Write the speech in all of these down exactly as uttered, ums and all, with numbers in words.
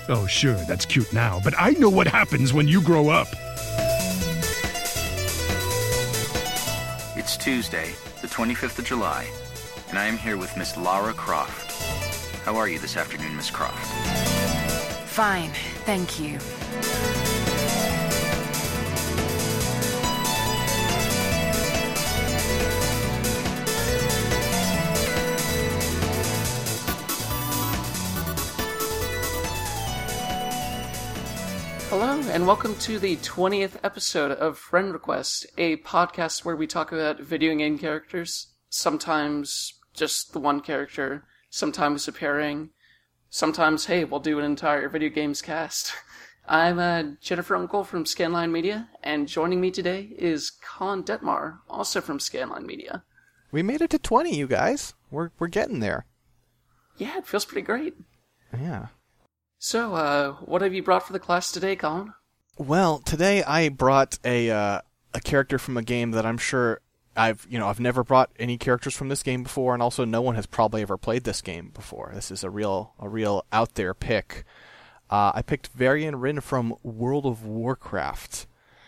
Oh, sure, that's cute now, but I know what happens when you grow up. It's Tuesday, the twenty-fifth of July, and I am here with Miss Lara Croft. How are you this afternoon, Miss Croft? Fine, thank you. Hello, and welcome to the twentieth episode of Friend Request, a podcast where we talk about video game characters, sometimes just the one character, sometimes a pairing, sometimes, hey, we'll do an entire video games cast. I'm uh, Jennifer Uncle from Scanline Media, and joining me today is Colin Detmar, also from Scanline Media. We made it to twenty, you guys. We're we're getting there. Yeah, it feels pretty great. Yeah. So, uh, what have you brought for the class today, Colin? Well, today I brought a uh, a character from a game that I'm sure I've you know I've never brought any characters from this game before, and also no one has probably ever played this game before. This is a real a real out there pick. Uh, I picked Varian Wrynn from World of Warcraft.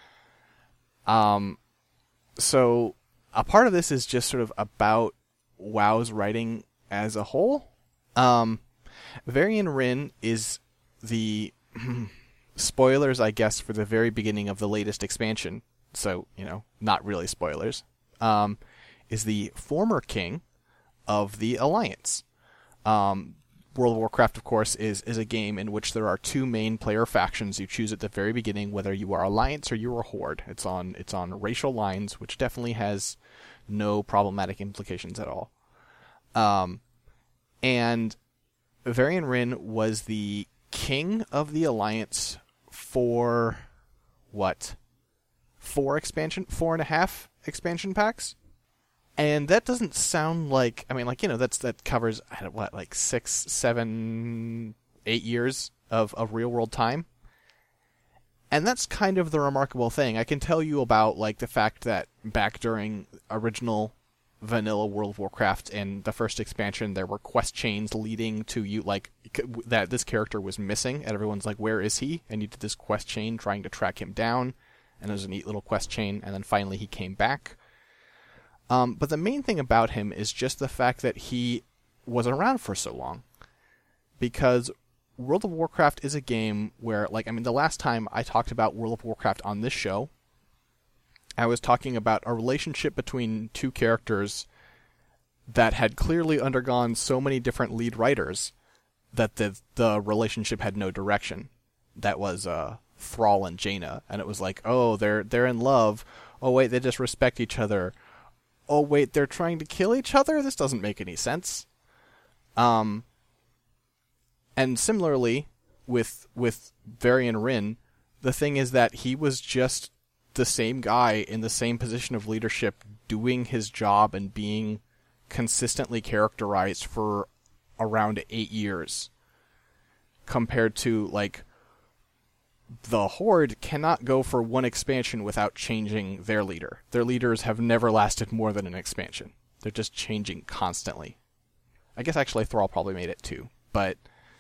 Um, so a part of this is just sort of about WoW's writing as a whole. Um, Varian Wrynn is the spoilers, I guess, for the very beginning of the latest expansion. So, you know, not really spoilers. Um, is the former king of the Alliance. Um, World of Warcraft, of course, is, is a game in which there are two main player factions you choose at the very beginning, whether you are Alliance or you are Horde. It's on it's on racial lines, which definitely has no problematic implications at all. Um, and Varian Wrynn was the king of the Alliance for, what, four expansion, four and a half expansion packs? And that doesn't sound like, I mean, like, you know, that's that covers, what, like six, seven, eight years of, of real-world time? And that's kind of the remarkable thing. I can tell you about, like, the fact that back during original vanilla World of Warcraft and the first expansion, there were quest chains leading to you, like, that this character was missing, and everyone's like, where is he? And you did this quest chain trying to track him down, and it was a neat little quest chain, and then finally he came back. Um, but the main thing about him is just the fact that he wasn't around for so long. Because World of Warcraft is a game where, like, I mean, the last time I talked about World of Warcraft on this show, I was talking about a relationship between two characters that had clearly undergone so many different lead writers that the the relationship had no direction. That was uh, Thrall and Jaina, and it was like, oh, they're they're in love. Oh wait, they just respect each other. Oh wait, they're trying to kill each other? This doesn't make any sense. Um, and similarly with with Varian Wrynn, the thing is that he was just the same guy in the same position of leadership doing his job and being consistently characterized for around eight years compared to, like, the Horde cannot go for one expansion without changing their leader. Their leaders have never lasted more than an expansion. They're just changing constantly. I guess actually Thrall probably made it too, but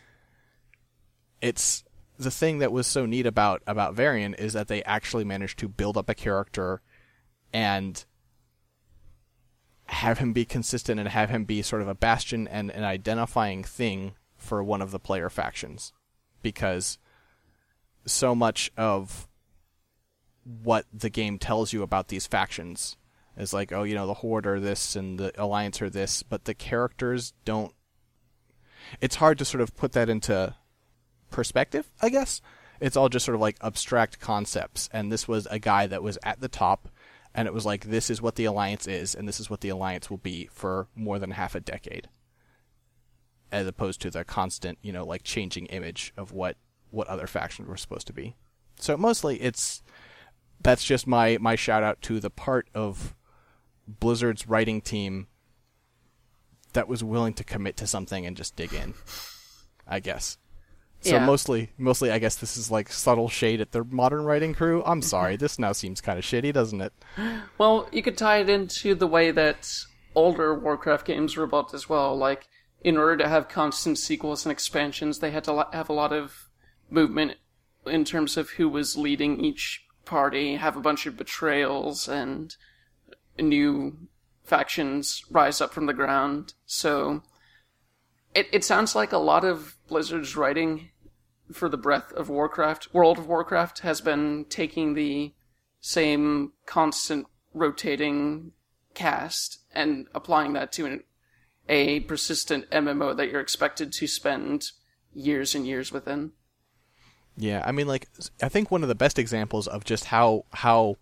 it's the thing that was so neat about, about Varian is that they actually managed to build up a character and have him be consistent and have him be sort of a bastion and an identifying thing for one of the player factions. Because so much of what the game tells you about these factions is like, oh, you know, the Horde are this and the Alliance are this, but the characters don't... It's hard to sort of put that into perspective, I guess. It's all just sort of like abstract concepts, and this was a guy that was at the top, and it was like, this is what the Alliance is, and this is what the Alliance will be for more than half a decade, as opposed to the constant, you know, like changing image of what what other factions were supposed to be. So mostly it's that's just my my shout out to the part of Blizzard's writing team that was willing to commit to something and just dig in, I guess. So Yeah. mostly, mostly, I guess this is like subtle shade at their modern writing crew. I'm sorry, this now seems kind of shitty, doesn't it? Well, you could tie it into the way that older Warcraft games were built as well. Like, in order to have constant sequels and expansions, they had to lo- have a lot of movement in terms of who was leading each party, have a bunch of betrayals, and new factions rise up from the ground. So it it sounds like a lot of Blizzard's writing for the Breath of Warcraft, World of Warcraft, has been taking the same constant rotating cast and applying that to an, a persistent M M O that you're expected to spend years and years within. Yeah, I mean, like, I think one of the best examples of just how, how,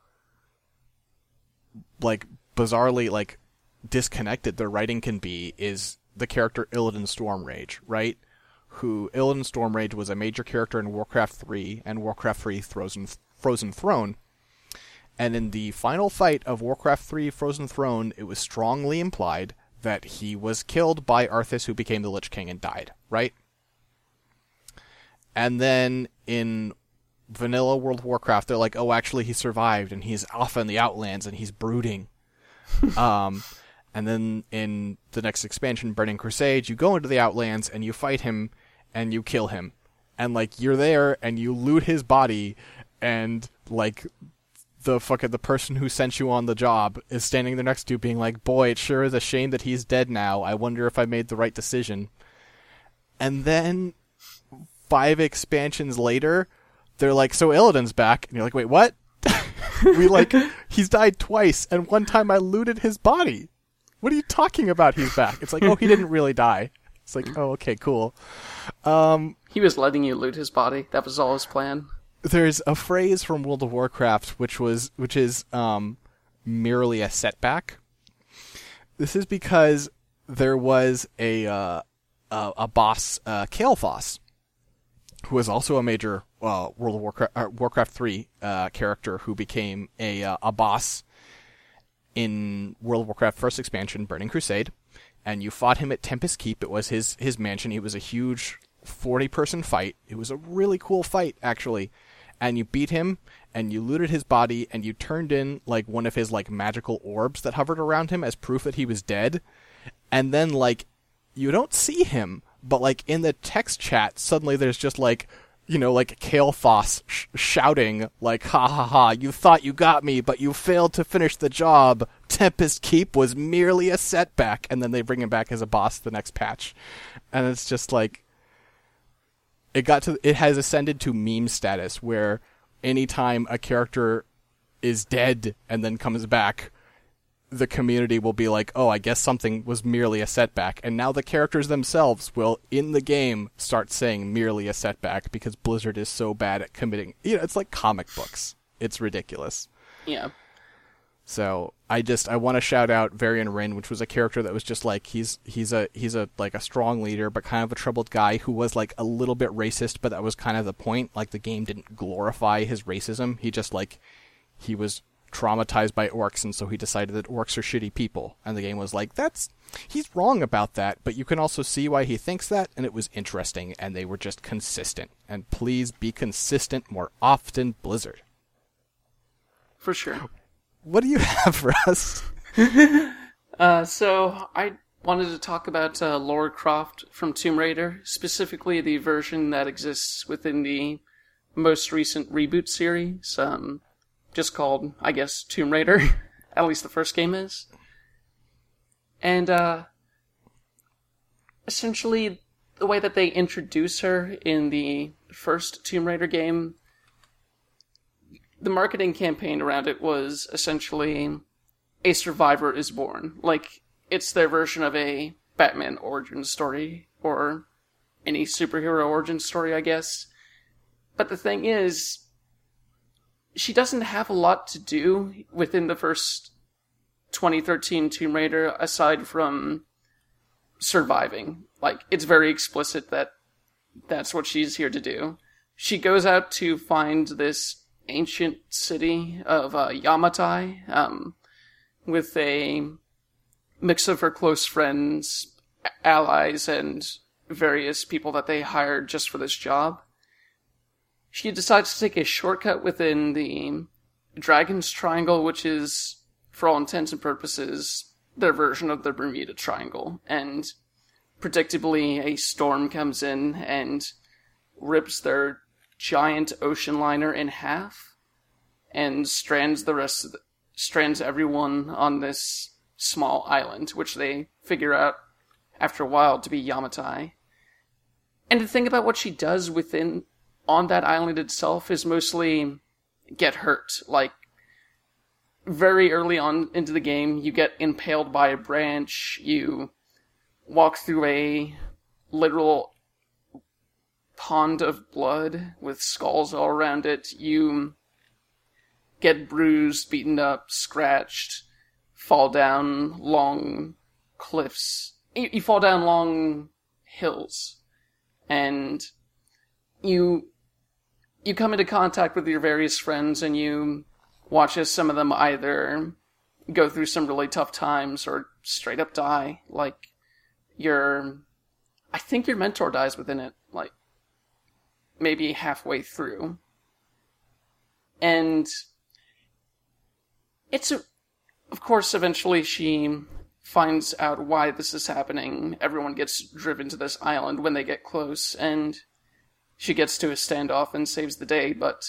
like, bizarrely, like, disconnected their writing can be is the character Illidan Stormrage, right? Who, Illidan Stormrage was a major character in Warcraft three and Warcraft three Frozen, Frozen Throne. And in the final fight of Warcraft three Frozen Throne, it was strongly implied that he was killed by Arthas, who became the Lich King and died, right? And then in vanilla World of Warcraft, they're like, oh, actually he survived, and he's off in the Outlands, and he's brooding. um, and then in the next expansion, Burning Crusade, you go into the Outlands, and you fight him, and you kill him. And, like, you're there, and you loot his body, and, like, the fucking the person who sent you on the job is standing there next to you being like, boy, it sure is a shame that he's dead now. I wonder if I made the right decision. And then five expansions later, they're like, so Illidan's back. And you're like, wait, what? we like, he's died twice, and one time I looted his body. What are you talking about? He's back. It's like, oh, he didn't really die. It's like, oh, okay, cool. Um, he was letting you loot his body. That was all his plan. There's a phrase from World of Warcraft which was which is um, merely a setback. This is because there was a uh, a, a boss, uh, Kael'thas, who was also a major uh, World of Warcraft, uh, Warcraft three uh, character who became a uh, a boss in World of Warcraft first expansion, Burning Crusade, and you fought him at Tempest Keep. It was his his mansion. It was a huge forty-person fight. It was a really cool fight, actually. And you beat him, and you looted his body, and you turned in, like, one of his, like, magical orbs that hovered around him as proof that he was dead. And then, like, you don't see him, but, like, in the text chat, suddenly there's just, like, you know, like, Kael'thas sh- shouting, like, ha ha ha, you thought you got me, but you failed to finish the job. Tempest Keep was merely a setback. And then they bring him back as a boss the next patch. And it's just, like, It got to. It has ascended to meme status, where anytime a character is dead and then comes back, the community will be like, oh, I guess something was merely a setback. And now the characters themselves will, in the game, start saying merely a setback because Blizzard is so bad at committing. You know, it's like comic books. It's ridiculous. Yeah. So I just I want to shout out Varian Wrynn, which was a character that was just like he's he's a he's a like a strong leader, but kind of a troubled guy who was like a little bit racist, but that was kind of the point. Like the game didn't glorify his racism. He just like he was traumatized by orcs, and so he decided that orcs are shitty people. And the game was like, that's he's wrong about that, but you can also see why he thinks that, and it was interesting, and they were just consistent. And please be consistent more often, Blizzard. For sure. What do you have for us? uh, so, I wanted to talk about uh, Lara Croft from Tomb Raider, specifically the version that exists within the most recent reboot series, um, just called, I guess, Tomb Raider. At least the first game is. And, uh, essentially, the way that they introduce her in the first Tomb Raider game, the marketing campaign around it was essentially a survivor is born. Like, it's their version of a Batman origin story, or any superhero origin story, I guess. But the thing is, she doesn't have a lot to do within the first twenty thirteen Tomb Raider, aside from surviving. Like, it's very explicit that that's what she's here to do. She goes out to find this ancient city of uh, Yamatai, um, with a mix of her close friends, allies, and various people that they hired just for this job. She decides to take a shortcut within the Dragon's Triangle, which is, for all intents and purposes, their version of the Bermuda Triangle. And predictably, a storm comes in and rips their giant ocean liner in half and strands the rest of the, strands everyone on this small island, which they figure out after a while to be Yamatai. And to think about what she does within on that island itself is mostly get hurt. Like, very early on into the game, you get impaled by a branch, you walk through a literal pond of blood with skulls all around it, you get bruised, beaten up, scratched, fall down long cliffs. You, you fall down long hills, and you you come into contact with your various friends, and you watch as some of them either go through some really tough times or straight up die. Like, your... I think your mentor dies within it, like, maybe halfway through. And it's a... Of course, eventually she finds out why this is happening. Everyone gets driven to this island when they get close, and she gets to a standoff and saves the day, but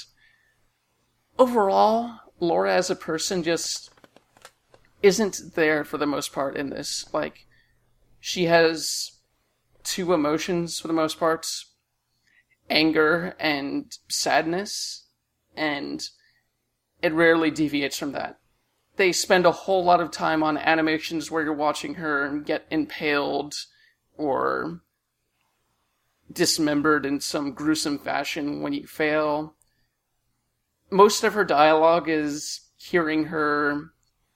overall, Laura as a person just isn't there for the most part in this. Like, she has two emotions for the most part, anger and sadness, and it rarely deviates from that. They spend a whole lot of time on animations where you're watching her get impaled or dismembered in some gruesome fashion when you fail. Most of her dialogue is hearing her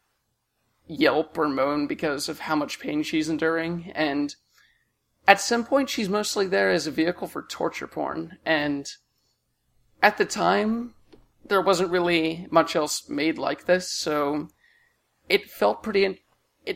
yelp or moan because of how much pain she's enduring, and at some point she's mostly there as a vehicle for torture porn, and at the time there wasn't really much else made like this, so it felt pretty... It,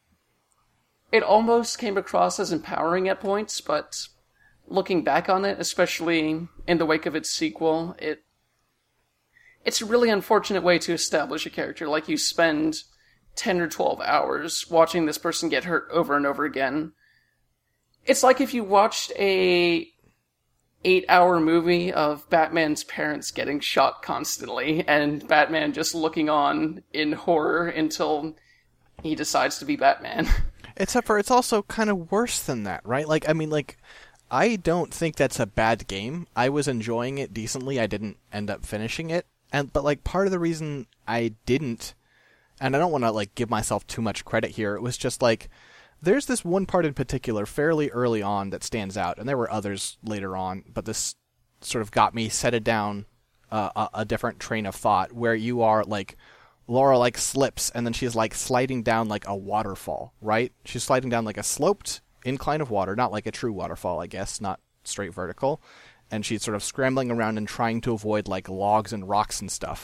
it almost came across as empowering at points, but looking back on it, especially in the wake of its sequel, it it's a really unfortunate way to establish a character. Like, you spend ten or twelve hours watching this person get hurt over and over again. It's like if you watched a eight-hour movie of Batman's parents getting shot constantly, and Batman just looking on in horror until he decides to be Batman. Except for it's also kind of worse than that, right? Like, I mean, like, I don't think that's a bad game. I was enjoying it decently. I didn't end up finishing it. And but like part of the reason I didn't, and I don't want to like give myself too much credit here, it was just like there's this one part in particular fairly early on that stands out, and there were others later on, but this sort of got me setted down uh, a, a different train of thought where you are like Laura like slips and then she's like sliding down like a waterfall, right? She's sliding down like a sloped incline of water, not like a true waterfall, I guess, not straight vertical, and she's sort of scrambling around and trying to avoid like logs and rocks and stuff,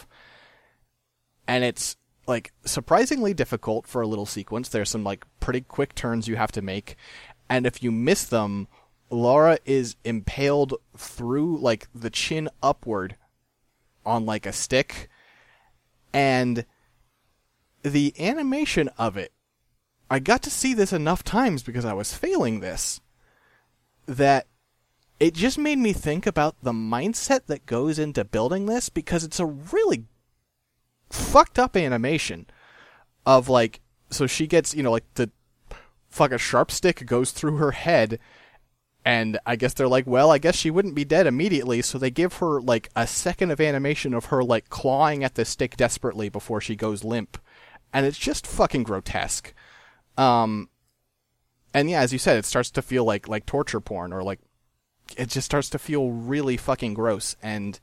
and it's like surprisingly difficult for a little sequence. There's some like pretty quick turns you have to make, and if you miss them, Laura is impaled through like the chin upward on like a stick, and the animation of it, I got to see this enough times because I was failing this, that it just made me think about the mindset that goes into building this, because it's a really fucked up animation of like, so she gets, you know, like the fuck a sharp stick goes through her head, and I guess they're like, well, I guess she wouldn't be dead immediately, so they give her like a second of animation of her like clawing at the stick desperately before she goes limp, and it's just fucking grotesque. Um, and yeah, as you said, it starts to feel like, like torture porn, or like, it just starts to feel really fucking gross, and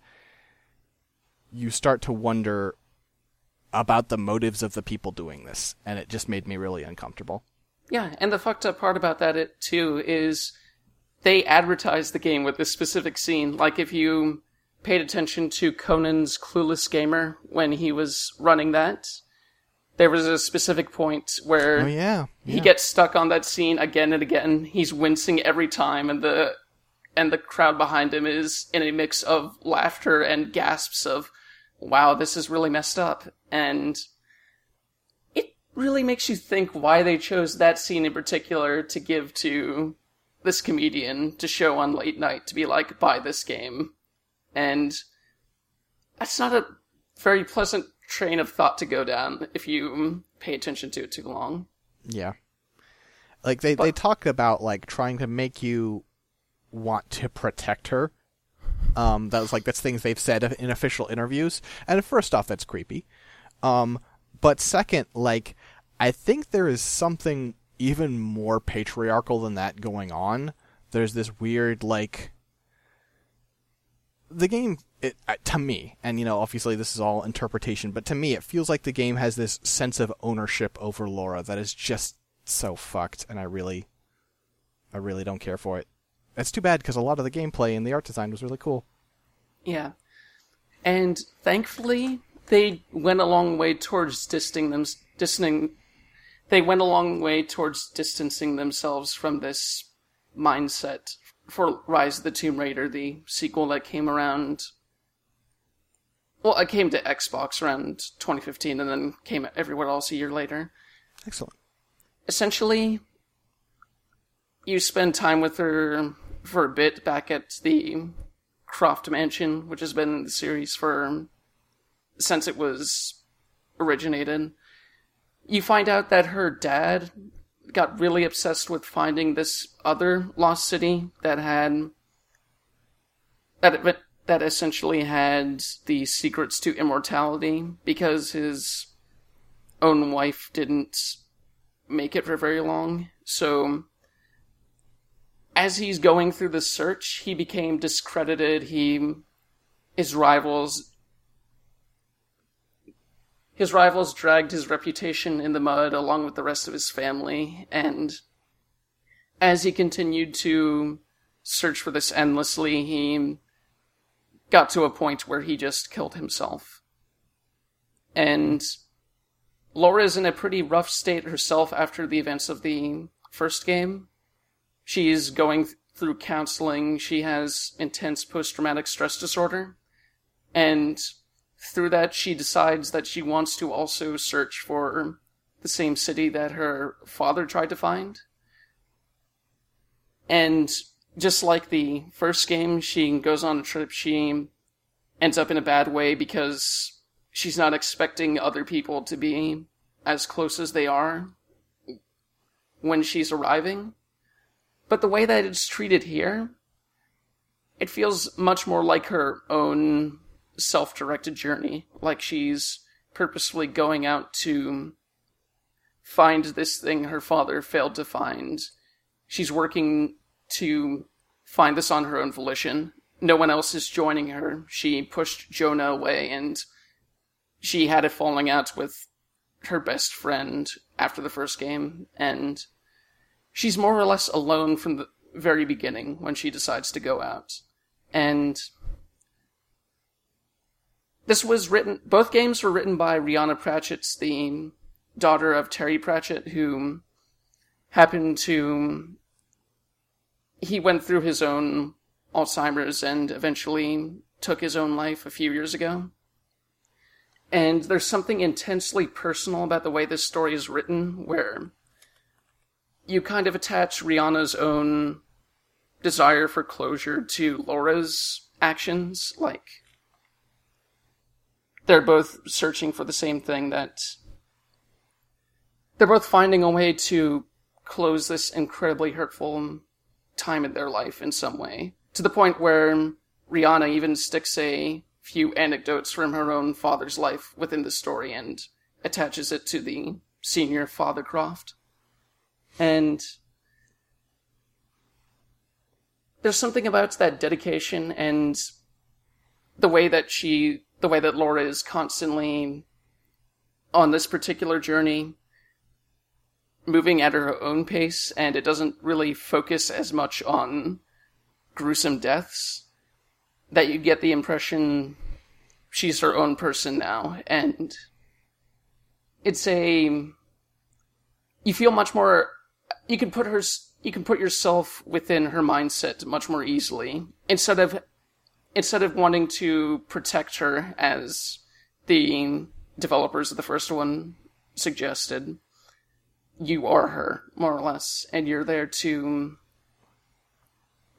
you start to wonder about the motives of the people doing this, and it just made me really uncomfortable. Yeah, and the fucked up part about that, it, too, is they advertise the game with this specific scene. Like, if you paid attention to Conan's Clueless Gamer when he was running that, there was a specific point where oh, yeah. Yeah. he gets stuck on that scene again and again. He's wincing every time, and the and the crowd behind him is in a mix of laughter and gasps of, wow, this is really messed up. And it really makes you think why they chose that scene in particular to give to this comedian to show on late night to be like, buy this game. And that's not a very pleasant train of thought to go down if you pay attention to it too long. Yeah. Like, they, but, they talk about, like, trying to make you want to protect her. Um, that was, like, that's things they've said in official interviews. And first off, that's creepy. Um, but second, like, I think there is something even more patriarchal than that going on. There's this weird, like... The game, it, to me, and, you know, obviously this is all interpretation, but to me it feels like the game has this sense of ownership over Laura that is just so fucked, and I really, I really don't care for it. It's too bad, because a lot of the gameplay and the art design was really cool. Yeah. And thankfully, they went a long way towards distancing them, distancing, they went a long way towards distancing themselves from this mindset for Rise of the Tomb Raider, the sequel that came around... Well, it came to Xbox around twenty fifteen and then came everywhere else a year later. Excellent. Essentially, you spend time with her for a bit back at the Croft Mansion, which has been in the series for... since it was originated. You find out that her dad got really obsessed with finding this other lost city that had that that essentially had the secrets to immortality, because his own wife didn't make it for very long. So as he's going through the search, he became discredited. He his rivals His rivals dragged his reputation in the mud along with the rest of his family, and as he continued to search for this endlessly, he got to a point where he just killed himself. And Laura is in a pretty rough state herself after the events of the first game. She's going through counseling, she has intense post-traumatic stress disorder, and through that, she decides that she wants to also search for the same city that her father tried to find. And just like the first game, she goes on a trip, she ends up in a bad way because she's not expecting other people to be as close as they are when she's arriving. But the way that it's treated here, it feels much more like her own self-directed journey, like she's purposefully going out to find this thing her father failed to find. She's working to find this on her own volition. No one else is joining her. She pushed Jonah away, and she had a falling out with her best friend after the first game, and she's more or less alone from the very beginning when she decides to go out. And this was written, both games were written by Rihanna Pratchett, the daughter of Terry Pratchett, who happened to, he went through his own Alzheimer's and eventually took his own life a few years ago. And there's something intensely personal about the way this story is written, where you kind of attach Rihanna's own desire for closure to Laura's actions, like, they're both searching for the same thing, that they're both finding a way to close this incredibly hurtful time in their life in some way. To the point where Rihanna even sticks a few anecdotes from her own father's life within the story and attaches it to the senior Father Croft. And there's something about that dedication and the way that she... the way that Laura is constantly on this particular journey, moving at her own pace, and it doesn't really focus as much on gruesome deaths, that you get the impression she's her own person now, and it's a... you feel much more... you can put her... you can put yourself within her mindset much more easily, instead of Instead of wanting to protect her, as the developers of the first one suggested, you are her, more or less, and you're there to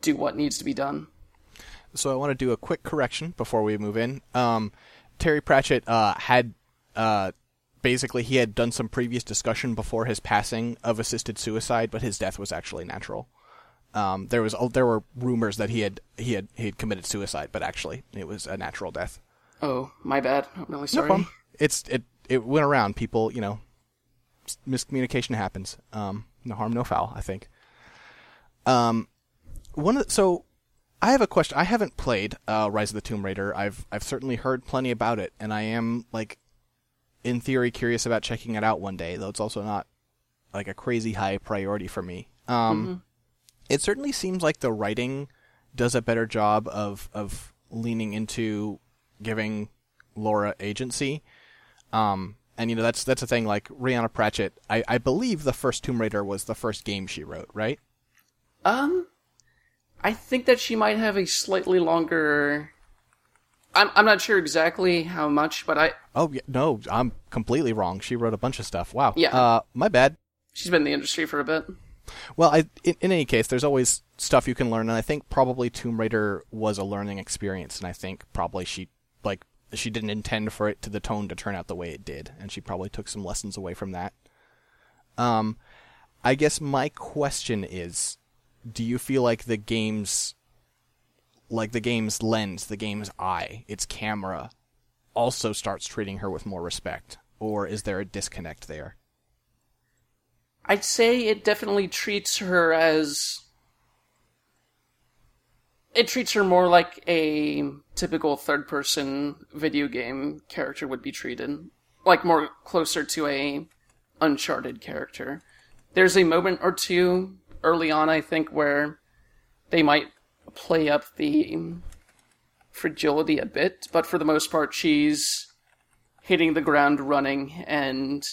do what needs to be done. So I want to do a quick correction before we move in. Um, Terry Pratchett uh, had uh, basically he had done some previous discussion before his passing of assisted suicide, but his death was actually natural. Um, there was there were rumors that he had he had he had committed suicide, but actually it was a natural death. Oh, my bad. I'm really sorry. No problem. It's it it went around. People, you know, miscommunication happens. Um, no harm, no foul, I think. Um, one of the, so I have a question. I haven't played uh, Rise of the Tomb Raider. I've I've certainly heard plenty about it, and I am like, in theory, curious about checking it out one day. Though it's also not like a crazy high priority for me. Um. Mm-hmm. It certainly seems like the writing does a better job of of leaning into giving Laura agency. Um, and, you know, that's that's a thing like Rhianna Pratchett. I, I believe the first Tomb Raider was the first game she wrote, right? Um, I think that she might have a slightly longer... I'm I'm not sure exactly how much, but I... Oh, yeah, no, I'm completely wrong. She wrote a bunch of stuff. Wow. Yeah. Uh, my bad. She's been in the industry for a bit. Well, I, in, in any case, there's always stuff you can learn, and I think probably Tomb Raider was a learning experience, and I think probably she, like, she didn't intend for it to the tone to turn out the way it did, and she probably took some lessons away from that. Um, I guess my question is, do you feel like the game's, like the game's lens, the game's eye, its camera, also starts treating her with more respect, or is there a disconnect there? I'd say it definitely treats her as... It treats her more like a typical third-person video game character would be treated. Like, more closer to a Uncharted character. There's a moment or two early on, I think, where they might play up the fragility a bit, but for the most part, she's hitting the ground running, and...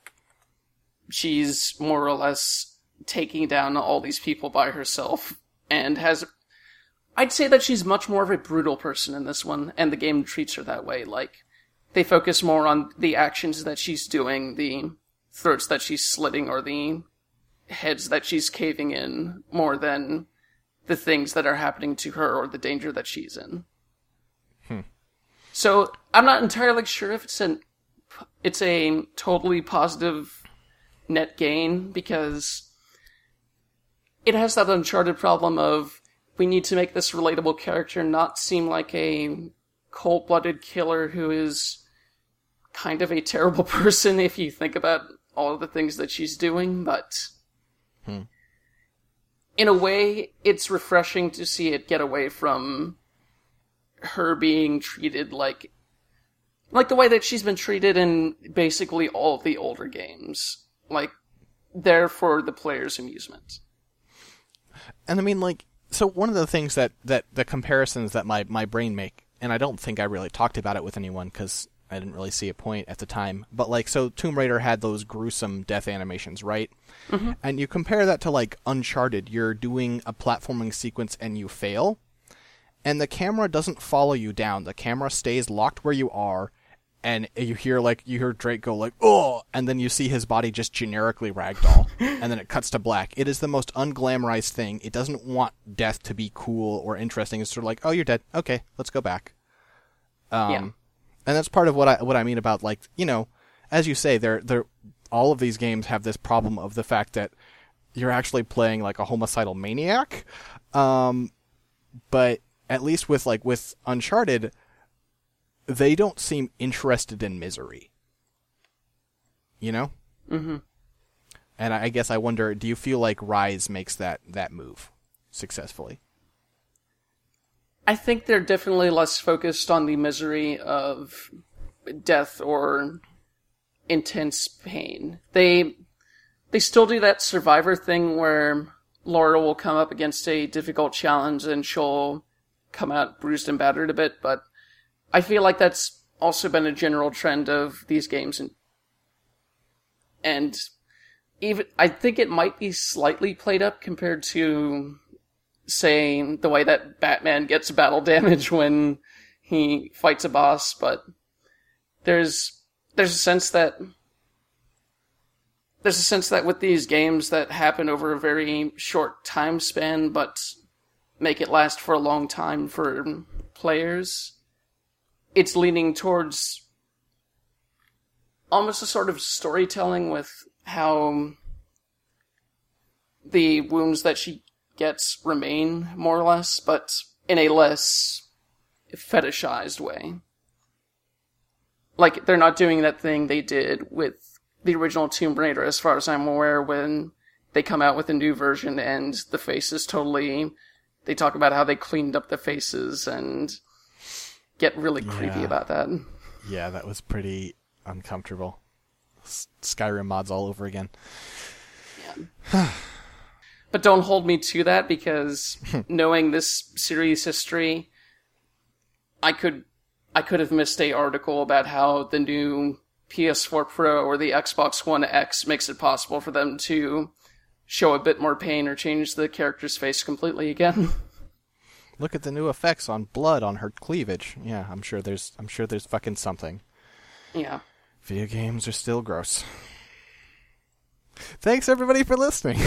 she's more or less taking down all these people by herself, and has... I'd say that she's much more of a brutal person in this one, and the game treats her that way. Like, they focus more on the actions that she's doing, the throats that she's slitting, or the heads that she's caving in, more than the things that are happening to her or the danger that she's in. Hmm. So, I'm not entirely sure if it's an it's a totally positive net gain, because it has that Uncharted problem of, we need to make this relatable character not seem like a cold-blooded killer who is kind of a terrible person if you think about all of the things that she's doing, but hmm. in a way, it's refreshing to see it get away from her being treated like like the way that she's been treated in basically all of the older games. Like, there for the player's amusement. And I mean, like, so one of the things that, that the comparisons that my, my brain make, and I don't think I really talked about it with anyone because I didn't really see a point at the time, but like, so Tomb Raider had those gruesome death animations, right? Mm-hmm. And you compare that to like Uncharted, you're doing a platforming sequence and you fail, and the camera doesn't follow you down. The camera stays locked where you are, and you hear like you hear Drake go like, "Oh," and then you see his body just generically ragdoll, and then it cuts to black. It is the most unglamorized thing. It doesn't want death to be cool or interesting. It's sort of like, "Oh, you're dead. Okay, let's go back." Um, yeah. And that's part of what I what I mean about, like, you know, as you say, they're they're all of these games have this problem of the fact that you're actually playing like a homicidal maniac. Um, but at least with like with Uncharted, they don't seem interested in misery. You know? Mm-hmm. And I guess I wonder, do you feel like Rise makes that, that move successfully? I think they're definitely less focused on the misery of death or intense pain. They they still do that Survivor thing where Laura will come up against a difficult challenge and she'll come out bruised and battered a bit, but I feel like that's also been a general trend of these games, and and even I think it might be slightly played up compared to, say, the way that Batman gets battle damage when he fights a boss, but there's there's a sense that there's a sense that with these games that happen over a very short time span, but make it last for a long time for players. It's leaning towards almost a sort of storytelling with how the wounds that she gets remain, more or less, but in a less fetishized way. Like, they're not doing that thing they did with the original Tomb Raider, as far as I'm aware, when they come out with a new version and the face is totally... They talk about how they cleaned up the faces and get really creepy yeah. about that. Yeah, that was pretty uncomfortable. S- Skyrim mods all over again. Yeah. But don't hold me to that, because knowing this series history, I could I could have missed a article about how the new P S four Pro or the Xbox One X makes it possible for them to show a bit more pain or change the character's face completely again. Look at the new effects on blood on her cleavage. Yeah, I'm sure there's I'm sure there's fucking something. Yeah. Video games are still gross. Thanks everybody for listening.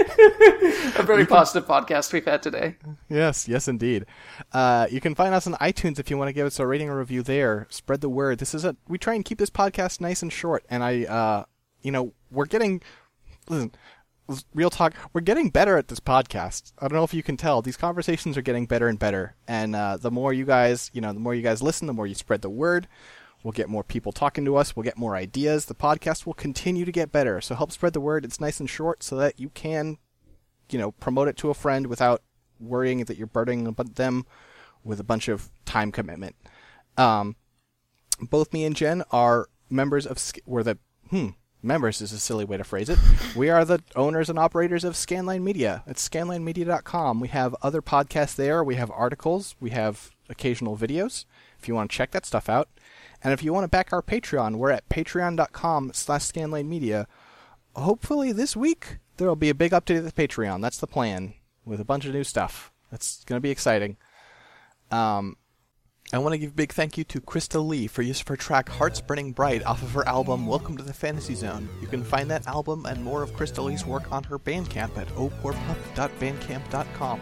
A very positive podcast we've had today. Yes, yes indeed. Uh, you can find us on iTunes if you want to give us a rating or review there. Spread the word. This is a we try and keep this podcast nice and short, and I uh you know, we're getting listen, real talk, we're getting better at this podcast. I don't know if you can tell. These conversations are getting better and better. And uh, the more you guys, you know, the more you guys listen, the more you spread the word. We'll get more people talking to us. We'll get more ideas. The podcast will continue to get better. So help spread the word. It's nice and short so that you can, you know, promote it to a friend without worrying that you're burdening them with a bunch of time commitment. Um, both me and Jen are members of, we're the, hmm, members is a silly way to phrase it. We are the owners and operators of Scanline Media. It's scanline media dot com. We have other podcasts there. We have articles. We have occasional videos if you want to check that stuff out. And if you want to back our Patreon, we're at patreon dot com slash scanline media. Hopefully this week there will be a big update of the Patreon. That's the plan, with a bunch of new stuff. That's going to be exciting. Um, I want to give a big thank you to Krista Lee for use of her track Hearts Burning Bright off of her album Welcome to the Fantasy Zone. You can find that album and more of Krista Lee's work on her Bandcamp at oh poor pup dot bandcamp dot com.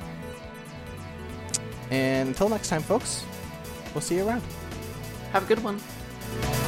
And until next time, folks, we'll see you around. Have a good one.